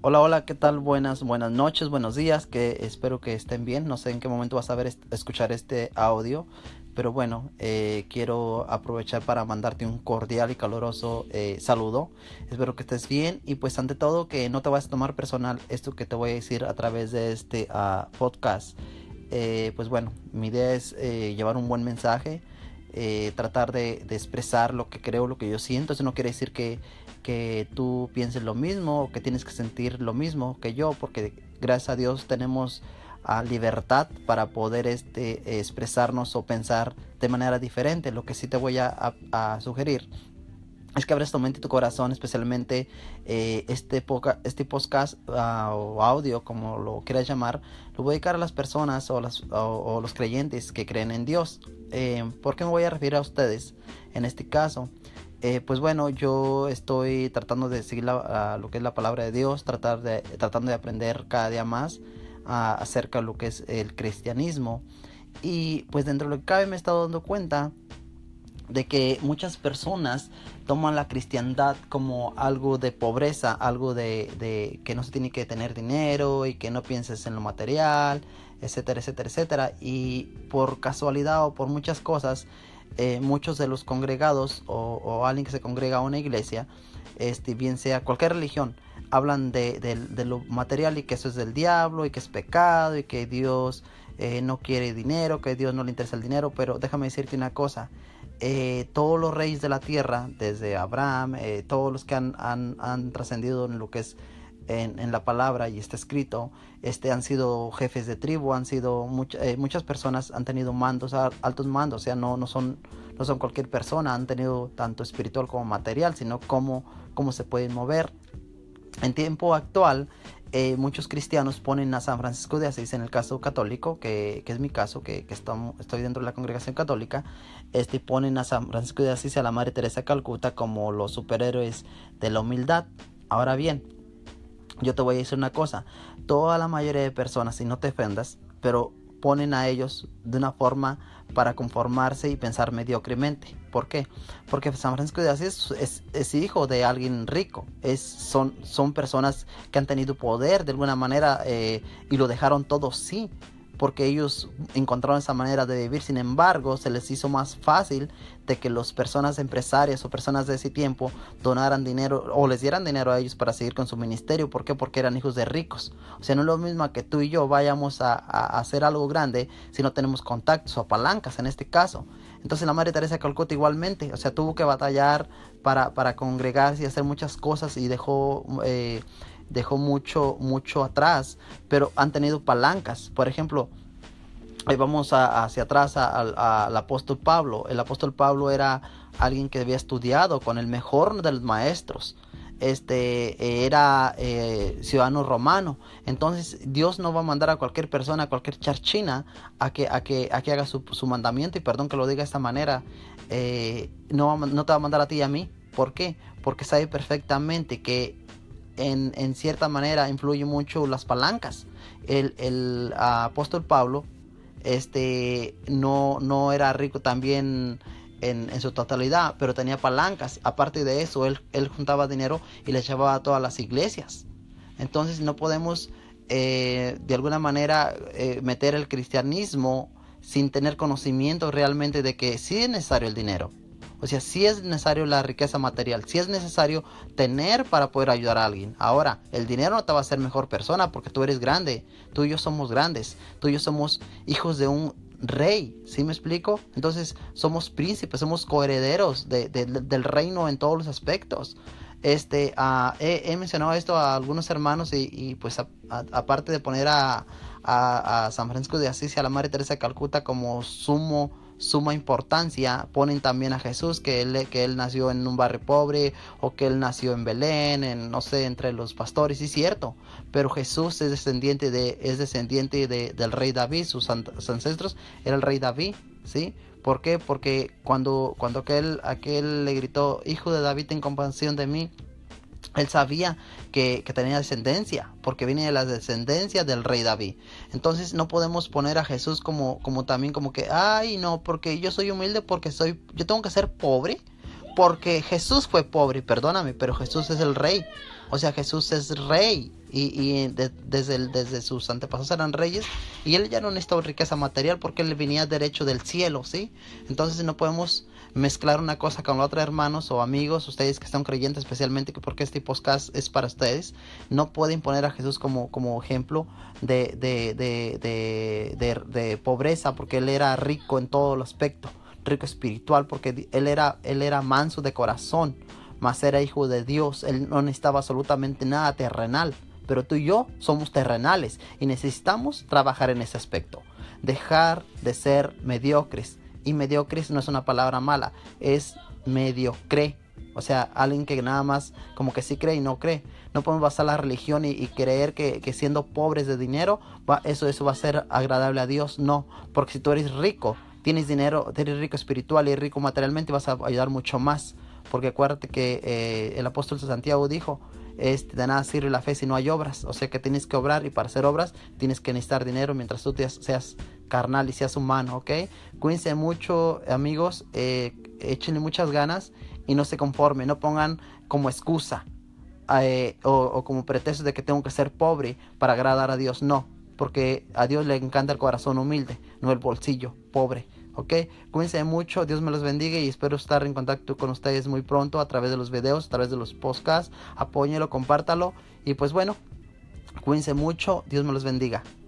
Hola, hola, ¿qué tal? Buenas noches, buenos días, que espero que estén bien. No sé en qué momento vas a escuchar este audio, pero bueno, quiero aprovechar para mandarte un cordial y caluroso saludo. Espero que estés bien y pues ante todo que no te vayas a tomar personal esto que te voy a decir a través de este podcast. Pues bueno, mi idea es llevar un buen mensaje. Tratar de expresar lo que creo, lo que yo siento. Eso no quiere decir que tú pienses lo mismo o que tienes que sentir lo mismo que yo, porque gracias a Dios tenemos libertad para poder expresarnos o pensar de manera diferente. Lo que sí te voy a sugerir es que abres tu mente y tu corazón, especialmente este podcast o audio, como lo quieras llamar, lo voy a dedicar a las personas o los creyentes que creen en Dios. ¿Por qué me voy a referir a ustedes en este caso? Pues bueno, yo estoy tratando de seguir lo que es la palabra de Dios, tratando de aprender cada día más acerca de lo que es el cristianismo. Y pues dentro de lo que cabe me he estado dando cuenta de que muchas personas toman la cristiandad como algo de pobreza, algo de que no se tiene que tener dinero y que no pienses en lo material, etcétera, etcétera, etcétera. Y por casualidad o por muchas cosas, muchos de los congregados o alguien que se congrega a una iglesia, bien sea cualquier religión, hablan de lo material y que eso es del diablo y que es pecado y que Dios no quiere dinero, que a Dios no le interesa el dinero. Pero déjame decirte una cosa. Todos los reyes de la tierra, desde Abraham, todos los que han trascendido en lo que es en la palabra y está escrito, han sido jefes de tribu, han sido muchas personas han tenido mandos, altos mandos. O sea, no son cualquier persona, han tenido tanto espiritual como material, sino cómo se pueden mover. En tiempo actual, muchos cristianos ponen a San Francisco de Asís, en el caso católico, que es mi caso, que estoy dentro de la congregación católica, ponen a San Francisco de Asís y a la Madre Teresa de Calcuta como los superhéroes de la humildad. Ahora bien, yo te voy a decir una cosa. Toda la mayoría de personas, y no te ofendas, pero ponen a ellos de una forma para conformarse y pensar mediocremente. ¿Por qué? Porque San Francisco de Asís es hijo de alguien rico. Son personas que han tenido poder de alguna manera, y lo dejaron todo, sí, porque ellos encontraron esa manera de vivir. Sin embargo, se les hizo más fácil de que las personas empresarias o personas de ese tiempo donaran dinero o les dieran dinero a ellos para seguir con su ministerio. ¿Por qué? Porque eran hijos de ricos. O sea, no es lo mismo que tú y yo vayamos a hacer algo grande si no tenemos contactos o palancas en este caso. Entonces la Madre Teresa de Calcuta igualmente, o sea, tuvo que batallar para congregarse y hacer muchas cosas, y dejó mucho atrás, pero han tenido palancas. Por ejemplo, vamos hacia atrás al apóstol Pablo. El apóstol Pablo era alguien que había estudiado con el mejor de los maestros. Era ciudadano romano. Entonces Dios no va a mandar a cualquier persona, a cualquier charchina, a que haga su mandamiento. Y perdón que lo diga de esta manera, no te va a mandar a ti y a mí. ¿Por qué? Porque sabe perfectamente que en cierta manera influye mucho las palancas. El apóstol Pablo no era rico también en su totalidad, pero tenía palancas. Aparte de eso, él juntaba dinero y le llevaba a todas las iglesias. Entonces no podemos de alguna manera meter el cristianismo sin tener conocimiento realmente de que sí es necesario el dinero. O sea, sí es necesario la riqueza material, sí es necesario tener para poder ayudar a alguien. Ahora, el dinero no te va a hacer mejor persona porque tú eres grande, tú y yo somos grandes, tú y yo somos hijos de un rey, ¿sí me explico? Entonces somos príncipes, somos coherederos del reino en todos los aspectos. He mencionado esto a algunos hermanos y pues aparte de poner a San Francisco de Asís y a la Madre Teresa de Calcuta como suma importancia, ponen también a Jesús, que él nació en un barrio pobre, o que él nació en Belén, no sé, entre los pastores. Sí, es cierto, pero Jesús es descendiente del rey David. Sus ancestros era el rey David, ¿sí? ¿Por qué? Porque cuando aquel le gritó: hijo de David, ten compasión de mí, él sabía que tenía descendencia, porque viene de la descendencia del rey David. Entonces no podemos poner a Jesús como también como que, ay no, porque yo soy humilde, yo tengo que ser pobre, porque Jesús fue pobre. Perdóname, pero Jesús es el rey. O sea, Jesús es rey desde sus antepasados eran reyes, y él ya no necesitaba riqueza material porque él venía derecho del cielo, ¿sí? Entonces no podemos mezclar una cosa con la otra, hermanos o amigos, ustedes que están creyentes especialmente, porque este podcast es para ustedes. No pueden poner a Jesús como ejemplo de pobreza, porque él era rico en todo el aspecto, rico espiritual, porque él era manso de corazón, mas era hijo de Dios. Él no necesitaba absolutamente nada terrenal. Pero tú y yo somos terrenales y necesitamos trabajar en ese aspecto. Dejar de ser mediocres. Y mediocres no es una palabra mala, es mediocre. O sea, alguien que nada más como que sí cree y no cree. No podemos basar la religión y creer que siendo pobres de dinero, eso va a ser agradable a Dios. No, porque si tú eres rico, tienes dinero, eres rico espiritual y rico materialmente, vas a ayudar mucho más. Porque acuérdate que el apóstol Santiago dijo, de nada sirve la fe si no hay obras. O sea que tienes que obrar, y para hacer obras tienes que necesitar dinero mientras tú seas carnal y seas humano, ¿ok? Cuídense mucho, amigos, échenle muchas ganas y no se conformen, no pongan como excusa o como pretexto de que tengo que ser pobre para agradar a Dios. No, porque a Dios le encanta el corazón humilde, no el bolsillo pobre. ¿Ok? Cuídense mucho, Dios me los bendiga y espero estar en contacto con ustedes muy pronto a través de los videos, a través de los podcasts. Apóñelo, compártalo y pues bueno, cuídense mucho, Dios me los bendiga.